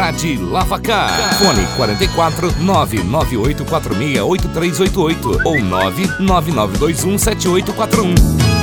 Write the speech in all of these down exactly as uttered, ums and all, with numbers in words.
Cidade Lavacar. Fone quarenta e quatro, nove nove oito quatro seis oito três oito oito ou nove nove nove dois um sete oito quatro um.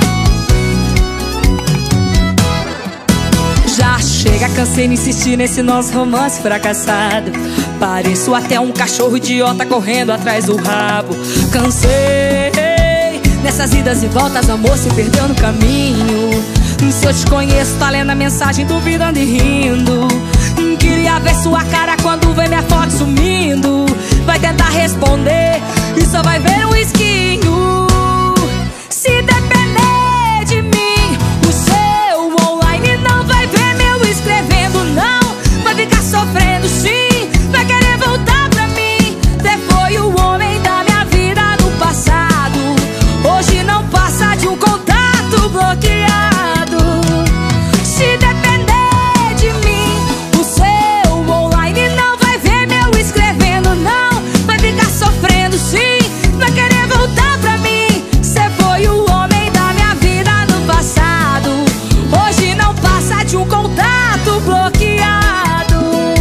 Já chega, cansei de insistir nesse nosso romance fracassado. Pareço até um cachorro idiota correndo atrás do rabo. Cansei nessas idas e voltas, amor se perdeu no caminho. Se eu te conheço, tá lendo a mensagem, duvidando e rindo. Queria ver sua cara quando vê minha foto sumindo. Vai tentar responder e só vai ver um risquinho. Se depender de mim, o seu online não vai ver meu escrevendo, não. Vai ficar sofrendo sim, vai querer voltar pra mim. Você foi o homem da minha vida no passado. Hoje não passa de um contato bloqueado. Se depender de mim, o seu online não vai ver meu escrevendo, não. Vai ficar sofrendo sim, vai querer voltar pra mim. Você foi o homem da minha vida no passado. Hoje não passa de um contato bloqueado.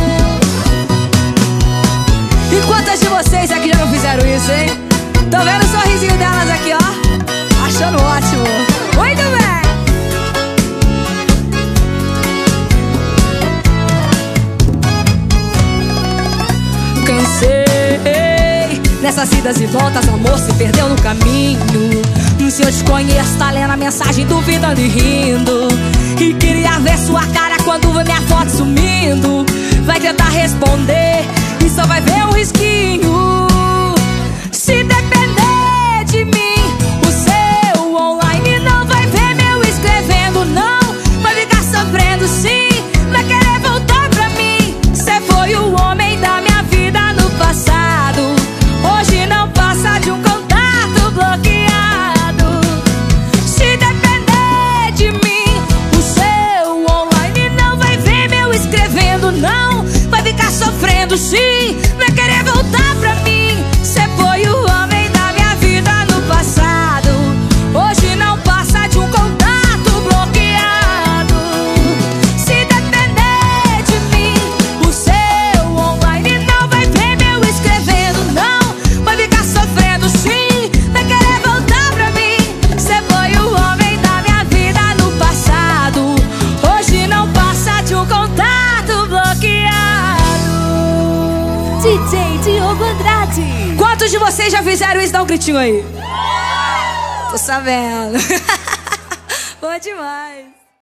E quantas de vocês aqui já não fizeram isso, hein? Tô vendo o sorrisinho delas aqui, ó, achando ótimo. Muito bem. Cansei nessas idas e voltas, amor se perdeu no caminho. Se eu te conheço, tá lendo a mensagem, duvidando e rindo. E queria ver sua cara quando vê minha foto sumindo. Vai tentar responder e só vai ver um risquinho. Se depender de mim, o seu online não vai ver meu escrevendo, não. Vai ficar sofrendo sim, vai querer voltar pra mim. Você foi o homem da minha vida no passado. Hoje não passa de um contato bloqueado. Se depender de mim, o seu online não vai ver meu escrevendo, não. Vai ficar sofrendo sim, vai querer voltar pra mim. Você foi o homem da minha vida no passado. Hoje não passa de um contato bloqueado. Se depender de mim, o seu online não vai ver meu escrevendo, não. Vai ficar sofrendo sim, vai querer voltar pra mim. Você foi o homem da minha vida no passado. Hoje não passa de um contato bloqueado. D J Diogo Andrade. Quantos de vocês já fizeram isso? Dá um gritinho aí. Tô sabendo. Bom demais.